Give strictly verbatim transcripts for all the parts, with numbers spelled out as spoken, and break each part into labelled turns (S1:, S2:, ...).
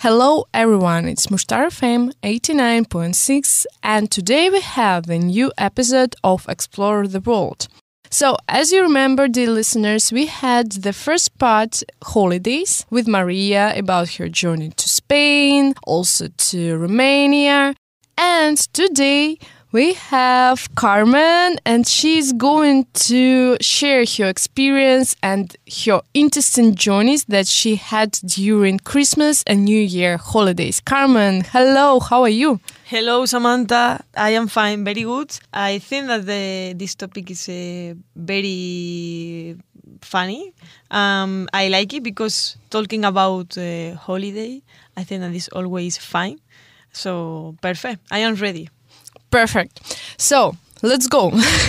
S1: Hello everyone, it's Mushtar F M eighty-nine point six and today we have a new episode of Explore the World. So, as you remember, dear listeners, we had the first part, Holidays, with Maria about her journey to Spain, also to Romania. And today we have Carmen, and she's going to share her experience and her interesting journeys that she had during Christmas and New Year holidays. Carmen, hello, how are you?
S2: Hello, Samantha. I am fine, very good. I think that the, this topic is uh, very funny. Um, I like it because talking about uh, holiday, I think that is always fine. So, perfect. I am ready.
S1: Perfect. So, let's go.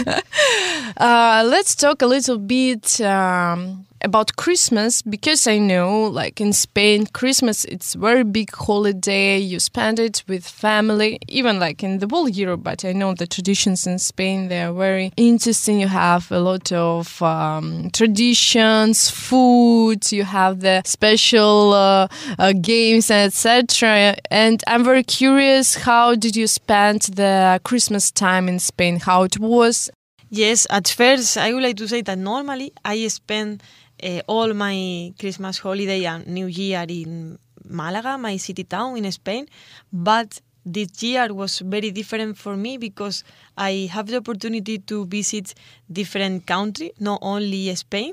S1: uh, let's talk a little bit um, about Christmas, because I know, like in Spain, Christmas, it's a very big holiday. You spend it with family, even like in the whole Europe. But I know the traditions in Spain, they are very interesting. You have a lot of um, traditions, food, you have the special uh, uh, games, et cetera. And I'm very curious, how did you spend the Christmas time in Spain? How it was?
S2: Yes, at first, I would like to say that normally I spend Uh, all my Christmas holiday and New Year in Malaga, my city town in Spain. But this year was very different for me because I have the opportunity to visit different countries, not only Spain.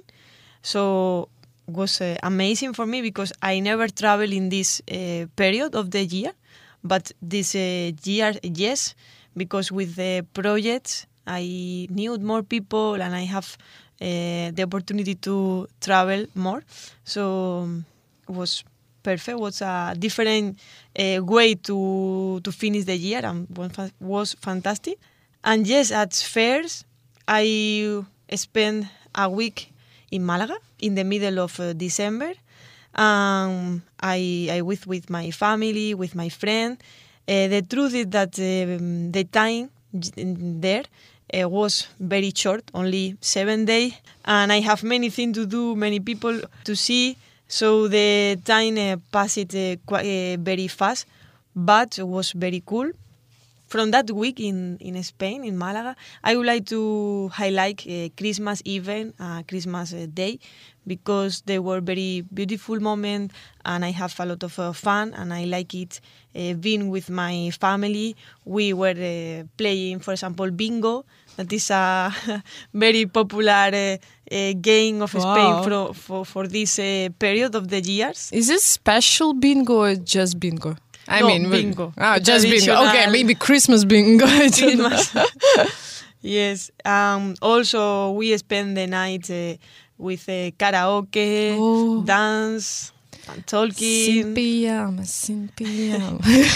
S2: So it was uh, amazing for me because I never travel in this uh, period of the year. But this uh, year, yes, because with the projects, I knew more people and I have Uh, the opportunity to travel more. So um, it was perfect. It was a different uh, way to to finish the year and was fantastic. And yes, at first I spent a week in Malaga in the middle of uh, December. Um, I I was with my family, with my friend. Uh, the truth is that um, the time there It was very short, only seven days, and I have many things to do, many people to see, so the time uh, passed uh, quite, uh, very fast, but it was very cool. From that week in, in Spain, in Malaga, I would like to highlight uh, Christmas event, uh, Christmas uh, Day, because they were very beautiful moments and I have a lot of uh, fun and I like it uh, being with my family. We were uh, playing, for example, bingo. That is a very popular uh, uh, game of
S1: Wow.
S2: Spain for, for, for this uh, period of the years.
S1: Is this special bingo or just bingo? I
S2: no,
S1: mean,
S2: bingo.
S1: Oh, just bingo.
S2: Traditional
S1: Okay, maybe Christmas bingo.
S2: Christmas. Yes. Um, also, we spend the night uh, with uh, karaoke,
S1: Oh.
S2: dance, and talking.
S1: Sin pijama, sin pijama.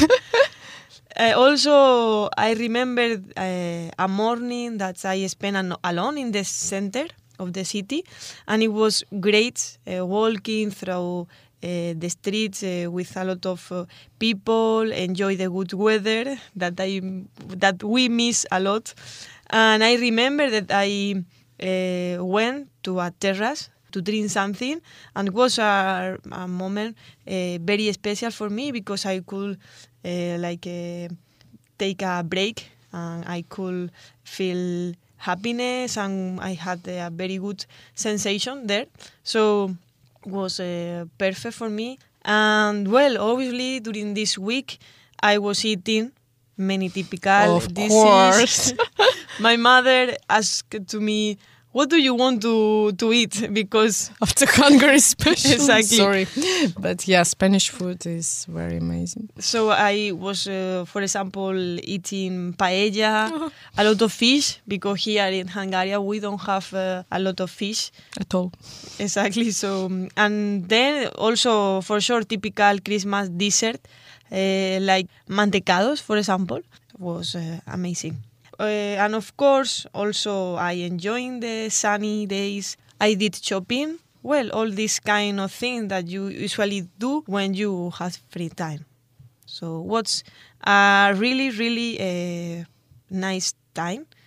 S2: Uh, also, I remember uh, a morning that I spent an- alone in the center of the city, and it was great uh, walking through uh, the streets uh, with a lot of uh, people, enjoy the good weather that I that we miss a lot. And I remember that I uh, went to a terrace to drink something, and it was a, a moment uh, very special for me because I could uh, like uh, take a break and I could feel happiness and I had a very good sensation there. So it was uh, perfect for me. And well, obviously during this week I was eating many typical
S1: Of
S2: dishes.
S1: course.
S2: My mother asked to me, what do you want to, to eat? Because
S1: After Hungary special.
S2: Exactly.
S1: Sorry. But yeah, Spanish food is very amazing.
S2: So I was, uh, for example, eating paella, a lot of fish, because here in Hungary we don't have uh, a lot of fish.
S1: At all.
S2: Exactly. So, um, and then also for sure typical Christmas dessert, uh, like mantecados, for example, was uh, amazing. Uh, and of course, also I enjoying the sunny days. I did shopping. Well, all this kind of thing that you usually do when you have free time. So what's a really, really uh, nice time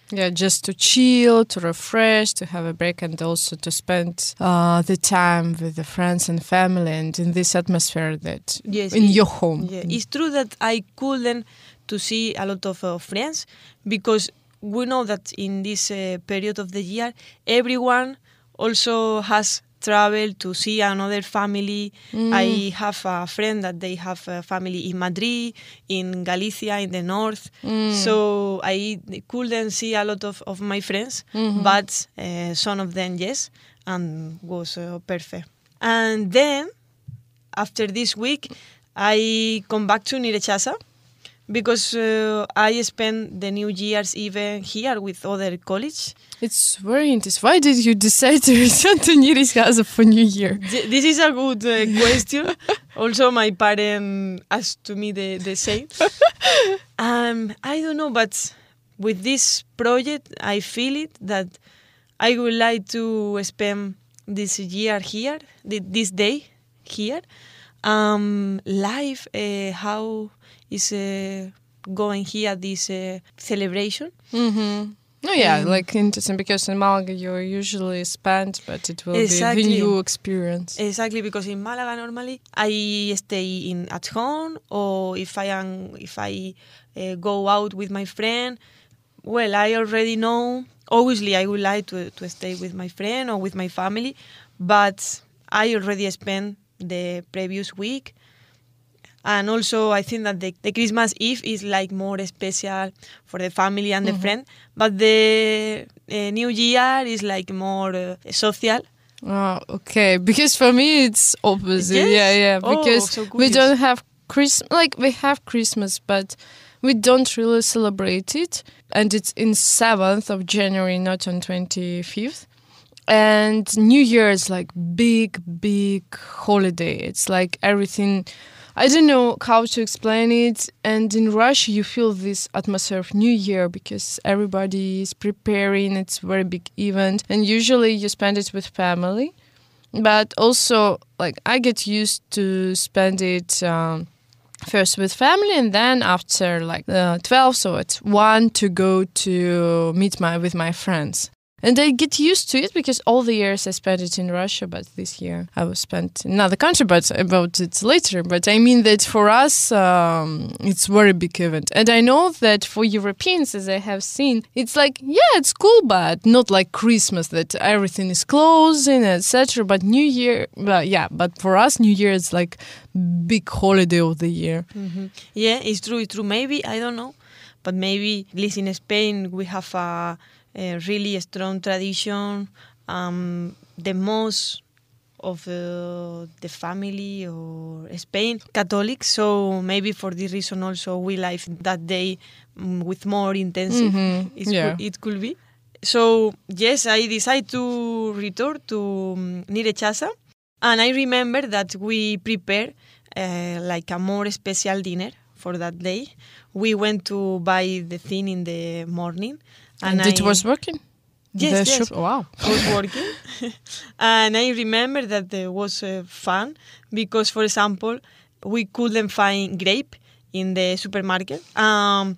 S1: Yeah, just to chill, to refresh, to have a break, and also to spend uh, the time with the friends and family, and in this atmosphere that
S2: Yes,
S1: in
S2: it-
S1: your home.
S2: Yeah, it's true that I couldn't to see a lot of uh, friends because we know that in this uh, period of the year, everyone also has travel to see another family. I have a friend that they have a family in Madrid, in Galicia, in the north. So I couldn't see a lot of, of my friends, but uh, some of them, yes, and was uh, perfect. And then after this week, I come back to Nirechasa because uh, I spent the New Year's Eve here with other colleagues.
S1: It's very interesting. Why did you decide to return to Nyíregyháza for New Year?
S2: Th- This is a good uh, question. Also, my parent asked to me the, the same. um, I don't know, but with this project, I feel it that I would like to spend this year here, thi- this day here. Um, live, uh, how is uh, going here this uh, celebration?
S1: Mm-hmm. Oh yeah,
S2: Um,
S1: like interesting because in Malaga you usually spend, but it will
S2: Exactly.
S1: be the new experience.
S2: Exactly, because in Malaga normally I stay in at home, or if I am if I uh, go out with my friend, well, I already know. Obviously, I would like to to stay with my friend or with my family, but I already spent the previous week. And also, I think that the, the Christmas Eve is like more special for the family and the friend, but the uh, New Year is like more uh, social.
S1: Oh, okay. Because for me it's opposite.
S2: Yes?
S1: Yeah, yeah.
S2: Oh,
S1: Because
S2: so
S1: we
S2: curious.
S1: don't have Christmas. Like we have Christmas, but we don't really celebrate it. And it's in seventh of January, not on twenty fifth. And New Year is like big, big holiday. It's like everything. I don't know how to explain it. And in Russia, you feel this atmosphere of New Year because everybody is preparing. It's a very big event. And usually you spend it with family. But also, like, I get used to spend it um, first with family and then after, like, uh, twelve, so it's one to go to meet my with my friends. And I get used to it because all the years I spent it in Russia, but this year I was spent in another country, but about it later. But I mean that for us, um, it's a very big event. And I know that for Europeans, as I have seen, it's like, yeah, it's cool, but not like Christmas, that everything is closing, et cetera. But New Year, well, yeah, but for us, New Year is like big holiday of the year.
S2: Mm-hmm. Yeah, it's true, it's true. Maybe, I don't know, but maybe, at least in Spain, we have a, a really strong tradition. Um, the most of uh, the family or Spain Catholic, so maybe for this reason also we live that day um, with more intensive.
S1: Mhm,
S2: It's
S1: yeah.
S2: could, it could be. So yes, I decided to return to um, Nirechasa, and I remember that we prepared uh, like a more special dinner for that day. We went to buy the thing in the morning,
S1: And,
S2: and
S1: it
S2: I,
S1: was working?
S2: Yes,
S1: The
S2: yes.
S1: shop- wow.
S2: was working. And I remember that it was uh, fun because, for example, we couldn't find grape in the supermarket. Um,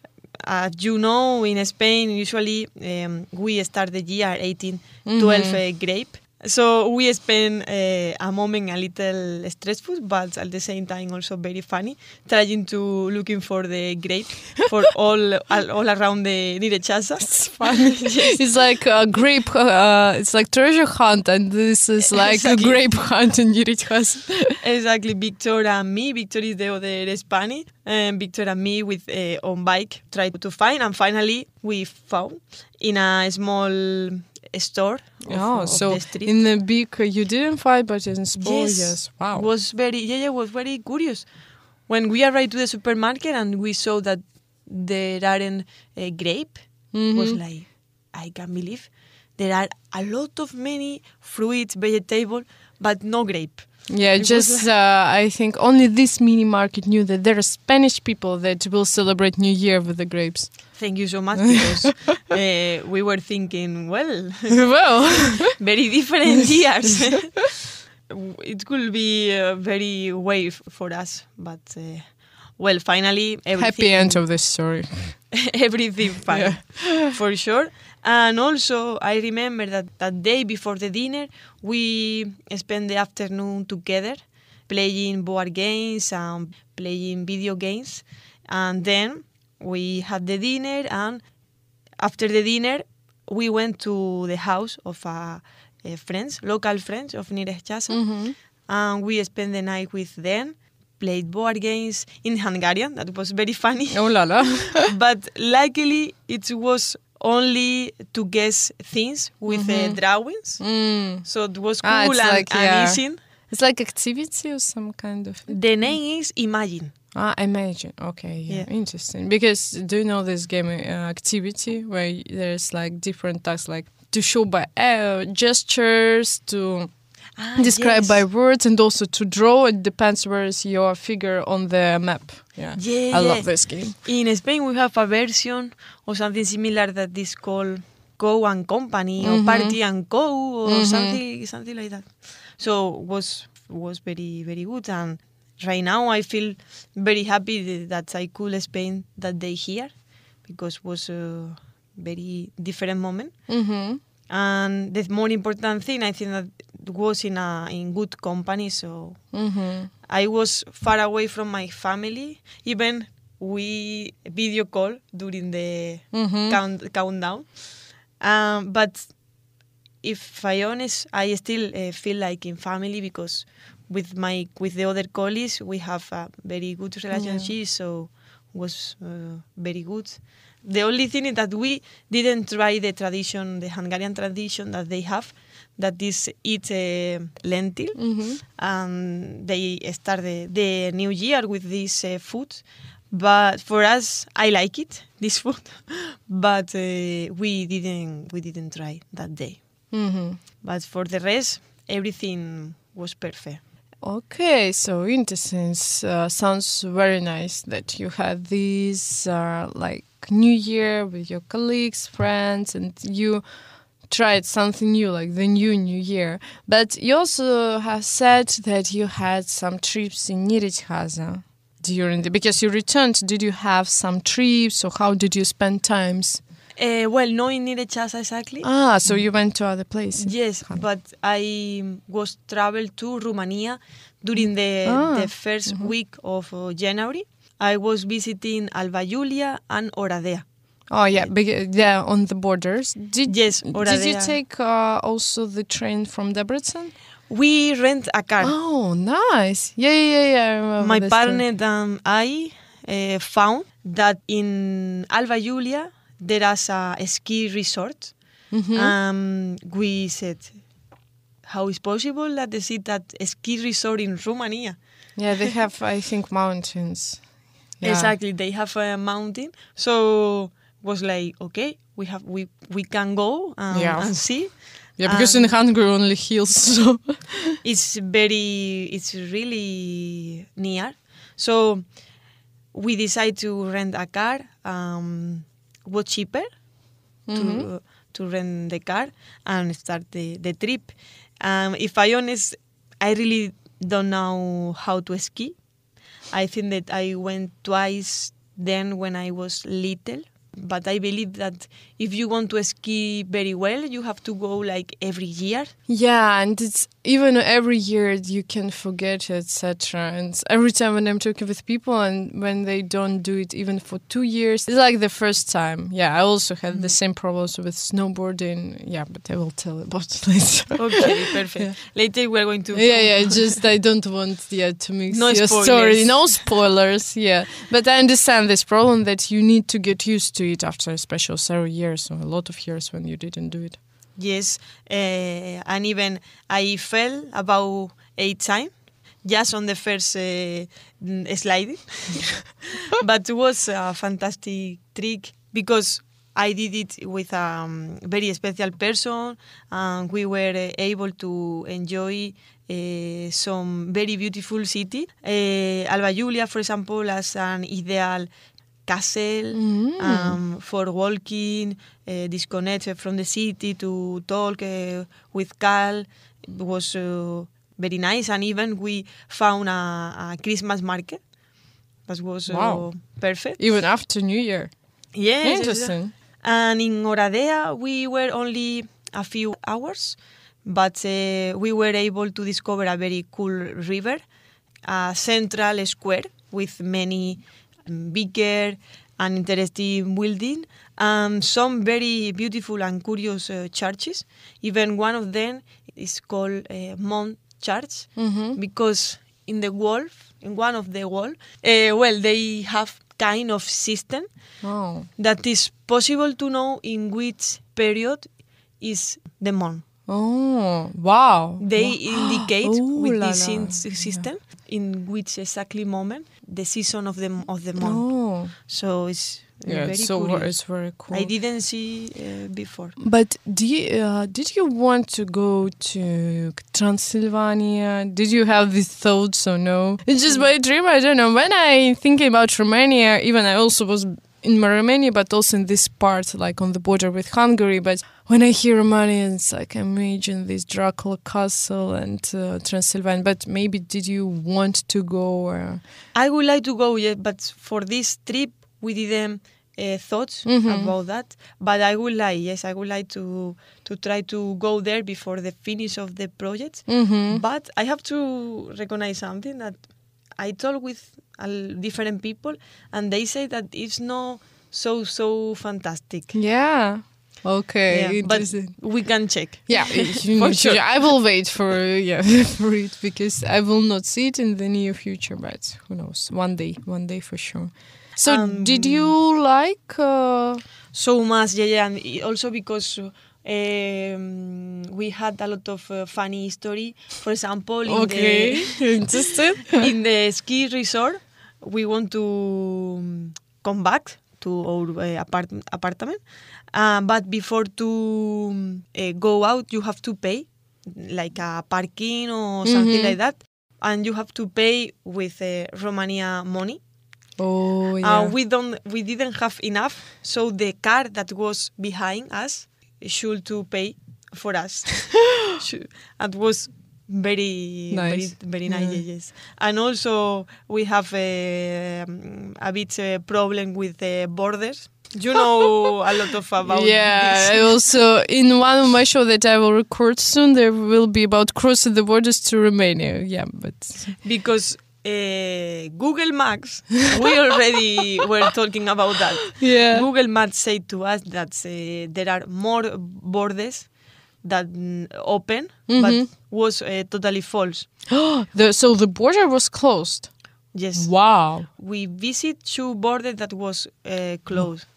S2: as you know, in Spain, usually um, we start the year eighteen, twelve uh, grape. So we spent uh, a moment a little stressful, but at the same time also very funny, trying to looking for the grape for all all, all around the Nirechasa.
S1: It's funny. It's like a grape, uh, it's like treasure hunt, and this is like
S2: Exactly.
S1: a grape hunt in Nirechháza.
S2: Exactly, Victor and me. Victor is the other Spanish, and Victor and me with uh, on bike tried to find, and finally we found in a small store. Of,
S1: Oh,
S2: of
S1: so
S2: the street.
S1: in the big, uh, you didn't find, but in small, yes.
S2: Yes,
S1: Wow.
S2: was very yeah, yeah, was very curious. When we arrived to the supermarket and we saw that there aren't a grape, was
S1: Mhm.
S2: like, I can't believe there are a lot of many fruits, vegetable, but no grape.
S1: Yeah,
S2: It was
S1: just uh, I think only this mini market knew that there are Spanish people that will celebrate New Year with the grapes.
S2: Thank you so much because uh, we were thinking, well,
S1: Well,
S2: very different years. It could be uh, very wave for us, but uh, well, finally, everything.
S1: Happy end of the story.
S2: Everything fine, for sure. And also, I remember that that day before the dinner, we spent the afternoon together playing board games and playing video games. And then we had the dinner, and after the dinner, we went to the house of a, a friends, local friends of Nyíregyháza,
S1: Mm-hmm.
S2: and we spent the night with them, played board games in Hungarian. That was very funny.
S1: Oh la la.
S2: But luckily, it was only to guess things with uh, drawings.
S1: Mm.
S2: So it was cool
S1: Ah, it's
S2: and,
S1: like,
S2: and
S1: yeah.
S2: easy.
S1: It's like activity or some kind of.
S2: The name is Imagine.
S1: Ah, imagine. Okay, yeah,
S2: Yeah.
S1: interesting. Because do you know this game uh, activity where y- there's like different tasks, like to show by uh, gestures, to
S2: Ah,
S1: describe
S2: yes.
S1: by words, and also to draw. It depends where is your figure on the map. Yeah,
S2: Yeah,
S1: I
S2: yeah.
S1: love this game.
S2: In Spain, we have a version or something similar that is called Go and Company or
S1: Mhm.
S2: Party and Go or
S1: Mhm.
S2: something something like that. So was was very very good, and right now I feel very happy that I could spend that day here because it was a very different moment.
S1: Mm-hmm.
S2: And the more important thing, I think, that was in a in good company. So
S1: Mm-hmm.
S2: I was far away from my family. Even we video call during the
S1: Mhm.
S2: count, countdown. Um, but if I honest, I still uh, feel like in family because with my with the other colleagues we have a very good relationship. So was uh, very good. The only thing is that we didn't try the tradition, the Hungarian tradition that they have, that is eat uh, lentil,
S1: Mhm.
S2: and they start the, the new year with this uh, food. But for us, I like it, this food, but uh, we didn't we didn't try that day.
S1: Mm-hmm.
S2: But for the rest, everything was perfect.
S1: Okay, so interesting. S- Uh, sounds very nice that you had this uh, like New Year with your colleagues, friends, and you tried something new, like the new New Year. But you also have said that you had some trips in Nyíregyháza during the because you returned. Did you have some trips, or how did you spend times?
S2: Uh, well, not in Nyíregyháza exactly.
S1: Ah, so you went to other places.
S2: Yes, but I was traveled to Romania during the,
S1: Ah,
S2: the first week of uh, January. I was visiting Alba Iulia and Oradea.
S1: Oh yeah, big, yeah, on the borders. Did
S2: Yes,
S1: Did you
S2: Oradea.
S1: take uh, also the train from Debrecen?
S2: We rent a car.
S1: Oh, nice. Yeah, yeah, yeah. yeah, I remember
S2: My
S1: this
S2: partner and I uh, found that in Alba Iulia there is a ski resort.
S1: Mhm.
S2: Um, we said, how is possible that they see that ski resort in Romania?
S1: Yeah, they have, I think, mountains. Yeah.
S2: Exactly, they have a mountain. So was like, okay, we have we we can go um,
S1: Yeah.
S2: and see.
S1: Yeah, because
S2: Um,
S1: in Hungary only hills. So.
S2: It's very, it's really near. So we decide to rent a car. Um, was cheaper to to rent the car and start the, the trip. Um, if I honest, I really don't know how to ski. I think that I went twice then when I was little. But I believe that if you want to ski very well, you have to go like every year.
S1: Yeah, and it's even every year you can forget, et cetera. And every time when I'm talking with people and when they don't do it even for two years, it's like the first time. Yeah, I also had the same problems with snowboarding. Yeah, but I will tell about it later.
S2: Okay, perfect. Later we're going to...
S1: Yeah, yeah, just I don't want yeah, to mix
S2: No
S1: your
S2: spoilers.
S1: story. No spoilers, yeah. But I understand this problem that you need to get used to it after a special several years or a lot of years when you didn't do it.
S2: Yes, uh, and even I fell about eight times just on the first uh, mm, sliding. But it was a fantastic trick because I did it with a um, very special person, and we were uh, able to enjoy uh, some very beautiful city. Uh, Alba Iulia, for example, as an ideal castle um, for walking, uh, disconnected from the city to talk uh, with Carl. It was uh, very nice, and even we found a, a Christmas market That was uh,
S1: Wow.
S2: perfect.
S1: Even after New Year.
S2: Yes, yes,
S1: Interesting.
S2: and in Oradea, we were only a few hours, but uh, we were able to discover a very cool river, a central square with many um, bigger and interesting buildings, and some very beautiful and curious uh, churches. Even one of them is called uh, Mount Church,
S1: Mm-hmm.
S2: because in the wall, in one of the wall, uh, well, they have kind of system
S1: Oh.
S2: that is possible to know in which period is the month.
S1: Oh, wow.
S2: They
S1: Wow.
S2: indicate
S1: Oh,
S2: with
S1: la,
S2: this
S1: la.
S2: in- system in which exactly moment the season of the of the month.
S1: Oh.
S2: So it's uh,
S1: Yeah,
S2: very
S1: it's so
S2: curious.
S1: it's very cool.
S2: I didn't see uh, before.
S1: But do you, uh, did you want to go to Transylvania? Did you have these thoughts or no? It's just my dream. I don't know. When I think about Romania, even I also was in Romania, but also in this part, like on the border with Hungary. But when I hear Romania, it's like I imagine this Dracula castle and uh, Transylvania. But maybe did you want to go? Or...
S2: I would like to go, yeah, but for this trip we didn't uh, thoughts
S1: Mhm.
S2: about that. But I would like, yes, I would like to to try to go there before the finish of the project.
S1: Mm-hmm.
S2: But I have to recognize something that I talk with uh, different people, and they say that it's not so so fantastic.
S1: Yeah. Okay.
S2: Yeah, but
S1: Interesting.
S2: we can check.
S1: Yeah, you
S2: For
S1: need to-
S2: sure.
S1: I will wait for yeah for it because I will not see it in the near future, but who knows? One day, one day for sure. So,
S2: Um,
S1: did you like? Uh,
S2: So much, yeah, yeah, and i- also because um, we had a lot of uh, funny story. For example, in
S1: okay, interested.
S2: the in the ski resort, we want to um, come back to our uh, apart- apartment, uh, but before to um, uh, go out, you have to pay, like a parking or something
S1: Mhm.
S2: like that, and you have to pay with uh, Romania money.
S1: Oh yeah.
S2: Uh, we don't, we didn't have enough, so the car that was behind us should to pay for us. Should- It was very,
S1: Nice.
S2: very, very nice.
S1: Yeah.
S2: Yes, yes. And also we have a, a bit uh, problem with the borders. You know a lot of about
S1: yeah, I
S2: this.
S1: also in one of my show that I will record soon, there will be about crossing the borders to Romania. Yeah, but
S2: Because uh, Google Maps, we already were talking about that.
S1: yeah.
S2: Google Maps said to us that uh, there are more borders that mm, open,
S1: Mhm.
S2: but was uh, totally false.
S1: the, so the border was closed.
S2: Yes,
S1: Wow.
S2: we visit two borders that was uh, closed.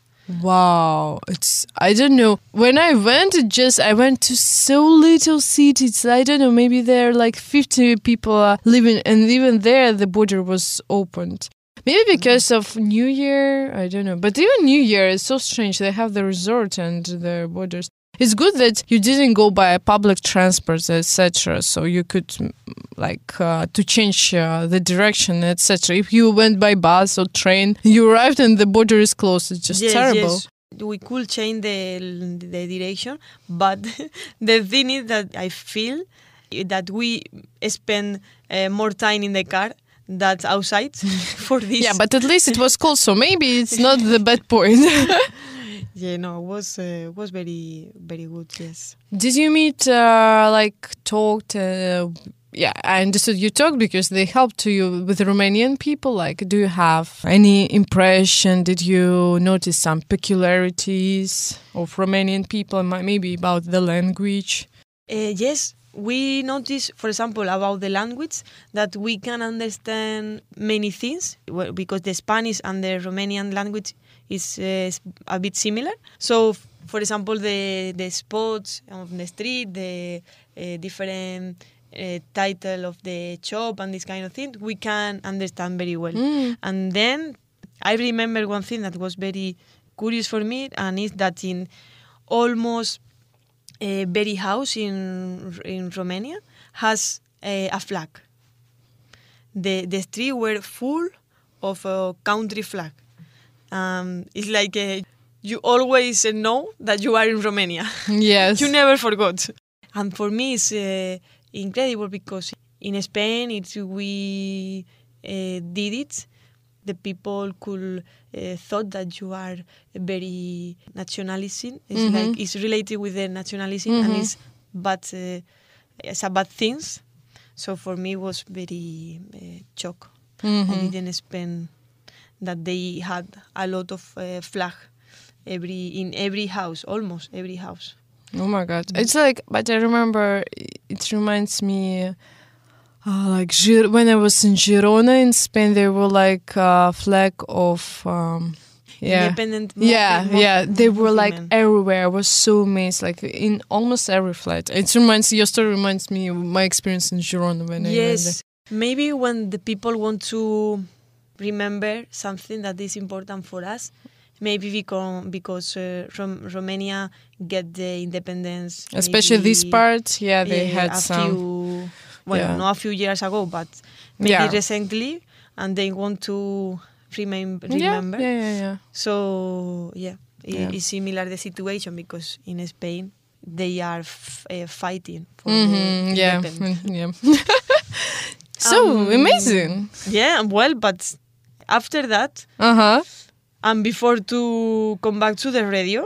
S1: Wow, it's I don't know. When I went, it just I went to so little cities. I don't know. Maybe there are like fifty people uh, living, and even there the border was opened. Maybe because of New Year, I don't know. But even New Year is so strange. They have the resort and the borders. It's good that you didn't go by public transport, et cetera. So you could, mm, like, uh, to change uh, the direction, et cetera. If you went by bus or train, you arrived and the border is closed. It's just
S2: Yes,
S1: terrible.
S2: yes. We could change the the direction, but the thing is that I feel that we spend uh, more time in the car than outside for this.
S1: Yeah, but at least it was cold, so maybe it's not the bad point.
S2: yeah, no, it was uh, was very very good. Yes.
S1: Did you meet, uh, like, talked? Uh, yeah, I understood you talked because they helped to you with Romanian people. Like, do you have any impression? Did you notice some peculiarities of Romanian people, mi- maybe about the language?
S2: Uh, yes, we notice, for example, about the language that we can understand many things well, because the Spanish and the Romanian language is uh, a bit similar. So, f- for example, the the spots on the street, the uh, different uh, title of the shop and this kind of thing, we can understand very well.
S1: Mm.
S2: And then I remember one thing that was very curious for me, and is that in almost uh, very house in in Romania has a, a flag. The the street were full of a country flag. Um, it's like uh you always uh, know that you are in Romania.
S1: Yes.
S2: You never forgot. And for me, it's uh, incredible because in Spain, it's we uh, did it, the people could uh, thought that you are very nationalism. It's
S1: Mhm.
S2: like it's related with the nationalism
S1: Mhm.
S2: and it's bad. Uh, it's a bad things. So for me, it was very uh, shock. I
S1: Mhm.
S2: didn't spend that they had a lot of uh, flag every in every house, almost every house.
S1: Oh my god. It's like, but I remember it reminds me uh, like Gir- when I was in Girona in Spain, there were like a flag of um, yeah.
S2: Independent.
S1: Yeah,
S2: movement-
S1: yeah, they were like
S2: movement.
S1: everywhere. I was so amazed, like in almost every flight. It reminds your story reminds me of my experience in Girona when I went there.
S2: Yes, maybe when the people want to remember something that is important for us, maybe because because uh, Rom- Romania get the independence,
S1: Especially this
S2: maybe,
S1: part, yeah, they
S2: uh,
S1: had
S2: a
S1: some.
S2: few, well,
S1: yeah.
S2: not a few years ago, but maybe
S1: Yeah.
S2: recently, and they want to remem-
S1: Yeah,
S2: remember.
S1: yeah, yeah, yeah.
S2: So yeah, i-
S1: Yeah.
S2: it's similar the situation because in Spain they are f- uh, fighting for
S1: Mhm,
S2: the
S1: yeah,
S2: independence.
S1: mm, yeah. So
S2: Um,
S1: amazing.
S2: Yeah, well, but after that,
S1: Uh huh.
S2: and before to come back to the radio,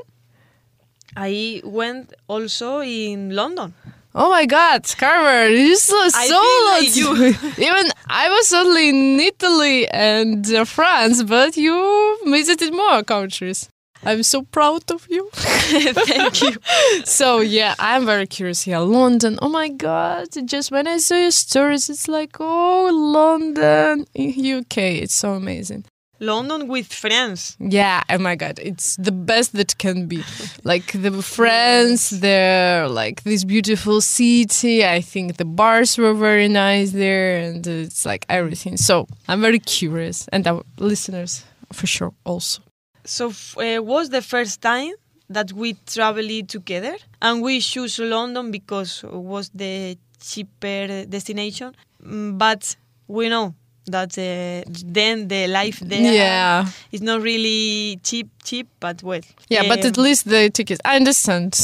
S2: I went also in London.
S1: Oh my God, Carver, you so
S2: I
S1: so
S2: feel like
S1: lots. Even I was only in Italy and uh, France, but you visited more countries. I'm so proud of you.
S2: Thank you.
S1: So yeah, I'm very curious here. London. Oh my God! Just when I saw your stories, it's like, oh, London, U K. It's so amazing.
S2: London with friends.
S1: Yeah, oh my God, it's the best that can be. Like the friends, the like this beautiful city. I think the bars were very nice there, and it's like everything. So I'm very curious, and our listeners for sure also.
S2: So f- uh, was the first time that we traveled together, and we chose London because it was the cheaper destination. Mm, But we know that uh, then the life there
S1: Yeah,
S2: is not really cheap, cheap, but well.
S1: yeah, but at
S2: um,
S1: least the tickets. I understand.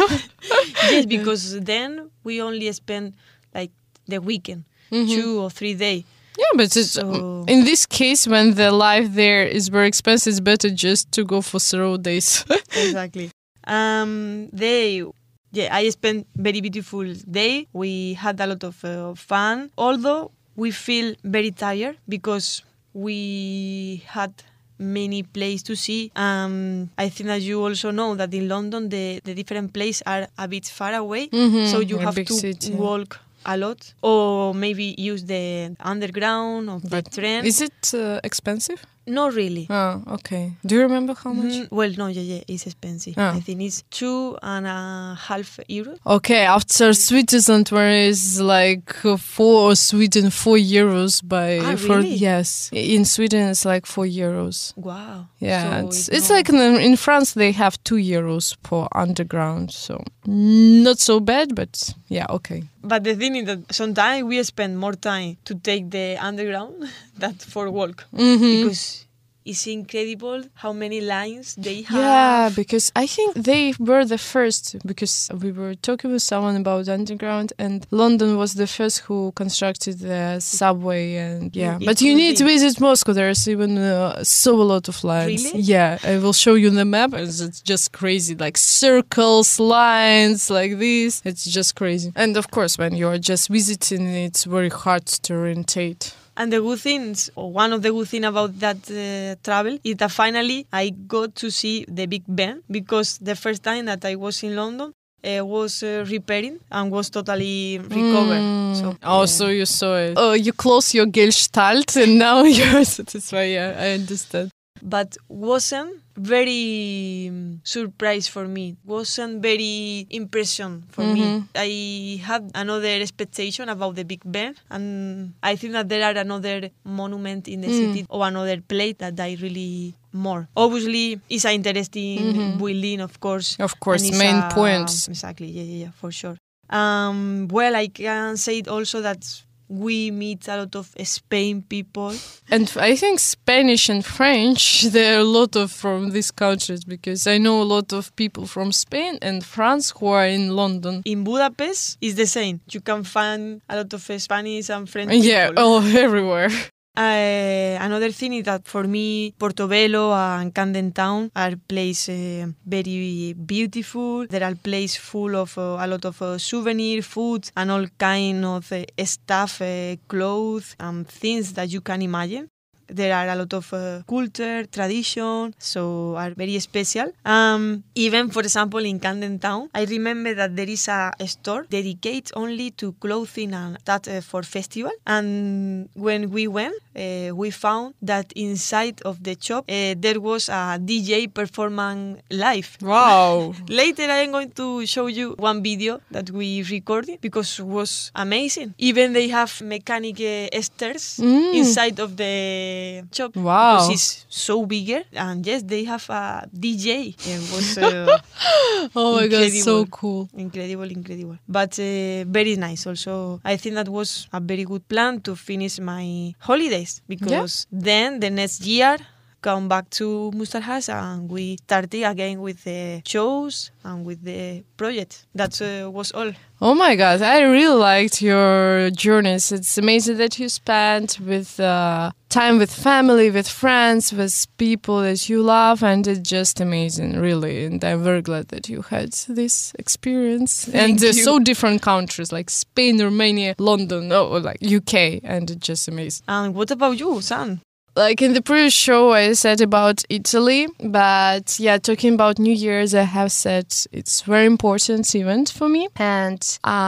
S2: yes, because then we only spend like the weekend,
S1: Mhm.
S2: two or three days.
S1: Yeah, but it's,
S2: So-
S1: in this case, when the life there is very expensive, it's better just to go for zero days.
S2: Exactly. Um, they, yeah, I spent very beautiful day. We had a lot of uh, fun. Although we feel very tired because we had many places to see. Um, I think that you also know that in London the, the different places are a bit far away,
S1: Mhm,
S2: so you
S1: in a
S2: have
S1: big
S2: to
S1: city.
S2: walk a lot, or maybe use the underground or the
S1: But
S2: train.
S1: is it uh, expensive?
S2: Not really.
S1: Oh, okay. Do you remember how much?
S2: Mhm. Well, no, yeah, yeah, it's expensive.
S1: Ah.
S2: I think it's two and a half euros.
S1: Okay, after Switzerland, where it's like uh, four Sweden four euros by
S2: Ah,
S1: for
S2: really?
S1: yes, in Sweden it's like four euros.
S2: Wow.
S1: Yeah,
S2: So
S1: it's
S2: it's
S1: it's
S2: not-
S1: like in, in France they have two euros per underground, so not so bad, but yeah, okay.
S2: But the thing is that sometimes we spend more time to take the underground than for walk
S1: Mhm.
S2: because it's incredible how many lines they have.
S1: Yeah, because I think they were the first, because we were talking with someone about underground, and London was the first who constructed the subway, and yeah.
S2: It
S1: But you
S2: could
S1: need to
S2: be.
S1: visit Moscow. There's even uh, so a lot of lines.
S2: Really?
S1: Yeah, I will show you the map. It's it's just crazy, like circles, lines, like this. It's just crazy. And of course, when you're just visiting, it's very hard to orientate.
S2: And the good things, or one of the good things about that uh, travel, is that finally I got to see the Big Ben, because the first time that I was in London uh, was uh, repairing and was totally recovered.
S1: Mm.
S2: So,
S1: oh,
S2: uh,
S1: so you saw it. Oh, you close your Gestalt and now you're satisfied. Yeah, I understand.
S2: but wasn't very um, surprise for me. Wasn't very impression for me.
S1: Mhm.
S2: I had another expectation about the Big Ben, and I think that there are another monument in the
S1: Mm.
S2: city or another place that I really more. Obviously, it's an interesting
S1: Mhm.
S2: building, of course.
S1: Of course,
S2: and it's
S1: main
S2: a-
S1: points.
S2: Exactly. Yeah, yeah, yeah, for sure. Um, well, I can say it also that we meet a lot of Spain people.
S1: And I think Spanish and French, there are a lot of from these countries, because I know a lot of people from Spain and France who are in London.
S2: In Budapest, it's the same. You can find a lot of Spanish and French
S1: Yeah,
S2: people.
S1: oh, everywhere.
S2: Uh, another thing is that for me, Portobello and Camden Town are places uh, very beautiful. There are places full of uh, a lot of uh, souvenir, food, and all kind of uh, stuff, uh, clothes, and things that you can imagine. There are a lot of uh, culture, tradition, so are very special. Um, even, for example, in Camden Town, I remember that there is a, a store dedicated only to clothing and that uh, for festival. And when we went, uh, we found that inside of the shop, uh, there was a D J performing live.
S1: Wow.
S2: Later, I am going to show you one video that we recorded because it was amazing. Even they have mechanic uh, stairs
S1: Mm.
S2: inside of the shop
S1: Wow.
S2: because it's so bigger. And yes, they have a D J. It was uh,
S1: Oh my god, so
S2: incredible.
S1: cool.
S2: Incredible, incredible. But uh, very nice also. I think that was a very good plan to finish my holidays because then the next year come back to Mustarhas and we started again with the shows and with the project. That uh, was all.
S1: Oh my god, I really liked your journeys. It's amazing that you spent with uh, time with family, with friends, with people that you love, and it's just amazing, really. And I'm very glad that you had this experience.
S2: Thank
S1: and there's
S2: you.
S1: so different countries like Spain, Romania, London, or like U K, and it's just amazing.
S2: And what about you, San?
S1: Like in the previous show, I said about Italy, but yeah, talking about New Year's, I have said it's very important event for me. And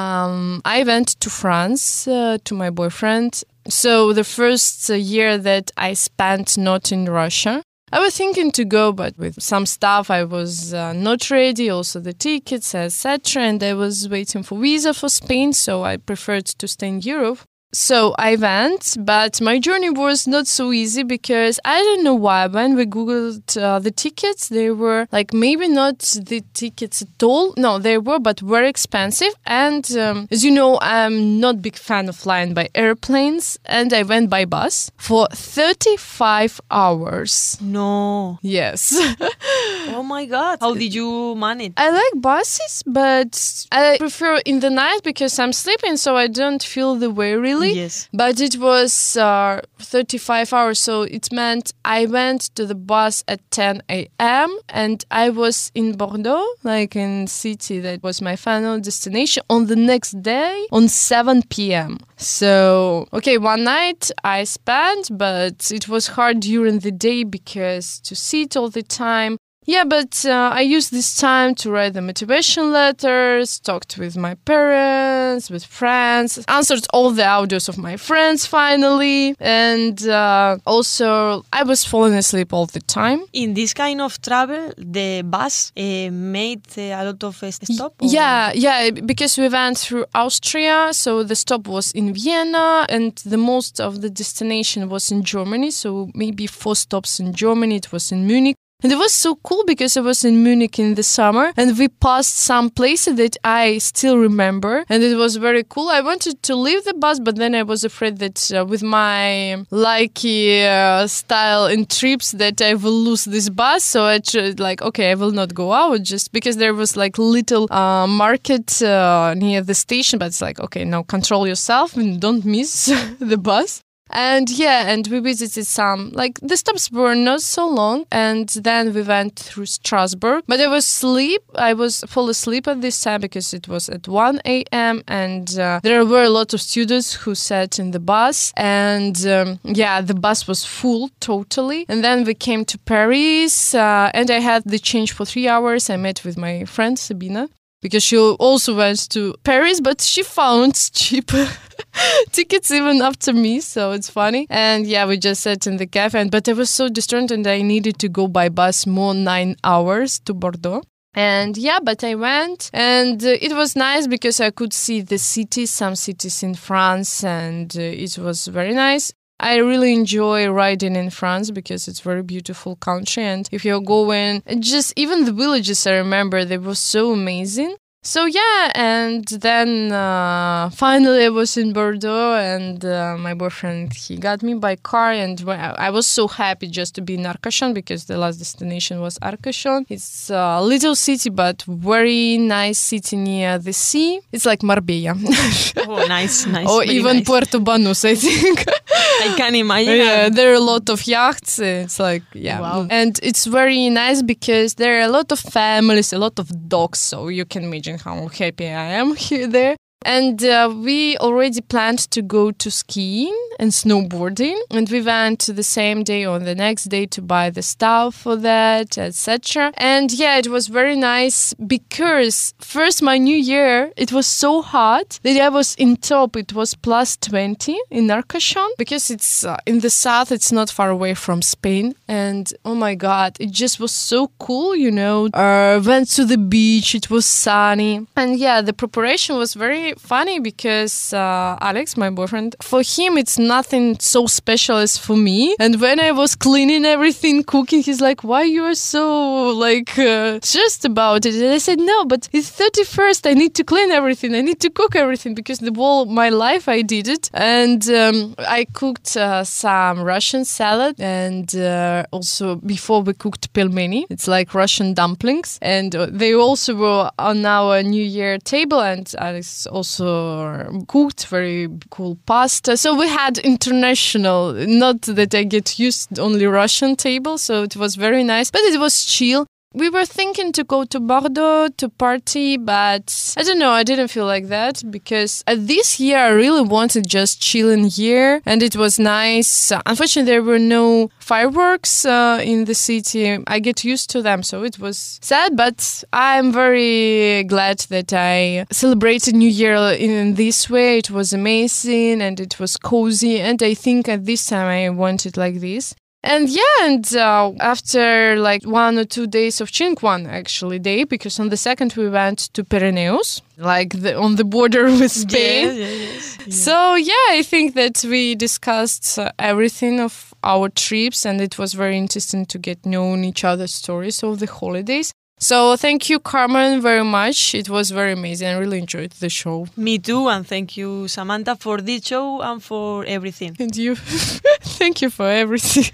S1: um, I went to France uh, to my boyfriend. So the first uh, year that I spent not in Russia, I was thinking to go, but with some stuff I was uh, not ready, also the tickets, et cetera. And I was waiting for visa for Spain, so I preferred to stay in Europe. So I went, but my journey was not so easy because I don't know why. When we Googled uh, the tickets, they were like maybe not the tickets at all. No, they were, but very expensive. And um, as you know, I'm not big fan of flying by airplanes. And I went by bus for thirty-five hours.
S2: No.
S1: Yes.
S2: Oh my God. How did you manage?
S1: I like buses, but I prefer in the night because I'm sleeping, so I don't feel the way really.
S2: Yes.
S1: But it was uh, thirty-five hours, so it meant I went to the bus at ten a.m. and I was in Bordeaux, like in city that was my final destination, on the next day on seven p.m. So, okay, one night I spent, but it was hard during the day because to sit all the time. Yeah, but uh, I used this time to write the motivation letters, talked with my parents, with friends, answered all the audios of my friends finally, and uh, also I was falling asleep all the time.
S2: In this kind of travel, the bus uh, made uh, a lot of uh, stop? Or?
S1: Yeah, yeah, because we went through Austria, so the stop was in Vienna, and the most of the destination was in Germany, so maybe four stops in Germany, it was in Munich. And it was so cool because I was in Munich in the summer and we passed some places that I still remember. And it was very cool. I wanted to leave the bus, but then I was afraid that uh, with my likey uh, style in trips that I will lose this bus. So I tried like, okay, I will not go out just because there was like little uh, market uh, near the station. But it's like, okay, now control yourself and don't miss the bus. And yeah, and we visited some, like the stops were not so long, and then we went through Strasbourg. But I was asleep, I was fall asleep at this time because it was at one a.m. and uh, there were a lot of students who sat in the bus, and um, yeah, the bus was full totally. And then we came to Paris, uh, and I had the change for three hours. I met with my friend Sabina, because she also went to Paris, but she found cheap tickets even after me, so it's funny. And yeah, we just sat in the cafe, and, but I was so distraught and I needed to go by bus more nine hours to Bordeaux. And yeah, but I went, and uh, it was nice because I could see the cities, some cities in France, and uh, it was very nice. I really enjoy riding in France because it's a very beautiful country, and if you're going, just even the villages I remember, they were so amazing. So yeah, and then uh, finally I was in Bordeaux, and uh, my boyfriend, he got me by car, and I was so happy just to be in Arcachon because the last destination was Arcachon. It's a little city, but very nice city near the sea. It's like Marbella.
S2: Oh, nice, nice.
S1: Or even
S2: nice.
S1: Puerto Banús, I think.
S2: I can imagine.
S1: Yeah, there are a lot of yachts. It's like, yeah.
S2: Wow.
S1: And it's very nice because there are a lot of families, a lot of dogs. So you can imagine how happy I am here there. And uh, we already planned to go to skiing and snowboarding. And we went the same day or the next day to buy the stuff for that, et cetera. And yeah, it was very nice because first my new year, it was so hot that I was in top. It was plus twenty in Arcachon because it's uh, in the south. It's not far away from Spain. And oh my God, it just was so cool, you know. Uh, went to the beach. It was sunny. And yeah, the preparation was very funny because uh, Alex, my boyfriend, for him it's nothing so special as for me. And when I was cleaning everything, cooking, he's like, why you are so like uh, stressed about it? And I said, no, but it's thirty-first, I need to clean everything, I need to cook everything because the whole my life I did it. And um, I cooked uh, some Russian salad, and uh, also before we cooked pelmeni, it's like Russian dumplings, and uh, they also were on our New Year table. And Alex also cooked very cool pasta. So we had international, not that I get used only Russian table. So it was very nice, but it was chill. We were thinking to go to Bordeaux to party, but I don't know, I didn't feel like that because uh, this year I really wanted just chilling here, and it was nice. Uh, unfortunately, there were no fireworks uh, in the city. I get used to them, so it was sad, but I'm very glad that I celebrated New Year in this way. It was amazing and it was cozy, and I think at this time I want it like this. And yeah, and uh, after like one or two days of chilling, one actually day, because on the second we went to Pyrenees, like the, on the border with Spain.
S2: Yeah, yeah, yes, yeah.
S1: So yeah, I think that we discussed uh, everything of our trips, and it was very interesting to get known each other's stories of the holidays. So thank you, Carmen, very much. It was very amazing. I really enjoyed the show.
S2: Me too, and thank you, Samantha, for this show and for everything.
S1: And you, thank you for everything.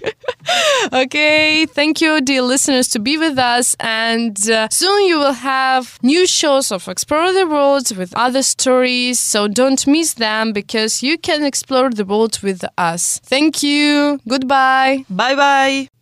S1: Okay, thank you, dear listeners, to be with us. And uh, soon you will have new shows of Explore the World with other stories. So don't miss them because you can explore the world with us. Thank you. Goodbye.
S2: Bye-bye.